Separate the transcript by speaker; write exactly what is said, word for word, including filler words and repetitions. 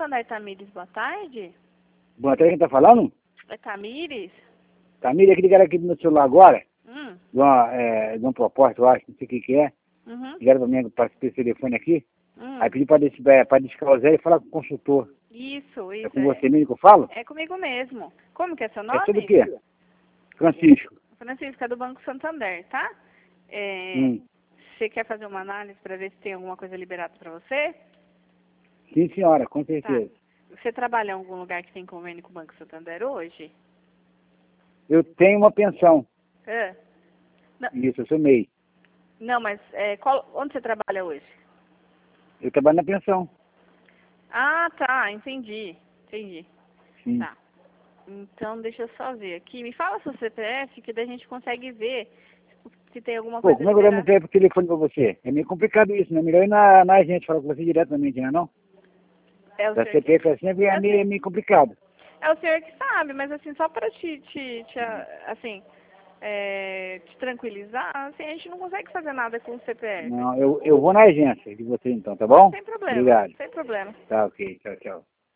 Speaker 1: Santander Tamires, boa tarde.
Speaker 2: Boa tarde, quem tá falando?
Speaker 1: É Tamires?
Speaker 2: Tamires, aqui ligaram aqui no meu celular agora,
Speaker 1: Hum.
Speaker 2: de uma, é, de uma proposta, eu acho, não sei o que que é.
Speaker 1: Uhum.
Speaker 2: Ligaram pra mim, para esse telefone aqui.
Speaker 1: Hum.
Speaker 2: Aí pedi pra, des- pra, pra discar o Zé e falar com o consultor.
Speaker 1: Isso,
Speaker 2: É
Speaker 1: isso.
Speaker 2: com você mesmo que eu falo?
Speaker 1: É comigo mesmo. Como que é seu nome?
Speaker 2: É sobre o quê? Francisco.
Speaker 1: Francisca, do Banco Santander, tá? É,
Speaker 2: Hum.
Speaker 1: Você quer fazer uma análise para ver se tem alguma coisa liberada para você?
Speaker 2: Sim, senhora, com
Speaker 1: Tá.
Speaker 2: certeza.
Speaker 1: Você trabalha em algum lugar que tem convênio com o Banco Santander hoje?
Speaker 2: Eu tenho uma pensão.
Speaker 1: É. Não,
Speaker 2: Isso, eu sou MEI.
Speaker 1: não mas é, qual, onde você trabalha hoje?
Speaker 2: Eu trabalho na pensão.
Speaker 1: Ah, tá, entendi. Entendi.
Speaker 2: Sim.
Speaker 1: Tá. Então, deixa eu só ver aqui. Me fala seu C P F, que daí a gente consegue ver se tem alguma
Speaker 2: Pô,
Speaker 1: coisa
Speaker 2: como é que eu dou meu
Speaker 1: liberada.
Speaker 2: telefone pra você? É meio complicado isso, né? Melhor ir na, na agente falar com você diretamente, não é não?
Speaker 1: É o
Speaker 2: Da
Speaker 1: senhor que...
Speaker 2: C P F assim é meio, é meio, é meio complicado.
Speaker 1: É o senhor que sabe, mas assim, só para te, te, te, assim, é, te tranquilizar, assim, a gente não consegue fazer nada com o C P F.
Speaker 2: Não, eu, eu vou na agência de você então, tá bom?
Speaker 1: Sem problema,
Speaker 2: Obrigado.
Speaker 1: sem problema.
Speaker 2: Tá, ok. Tchau, tchau.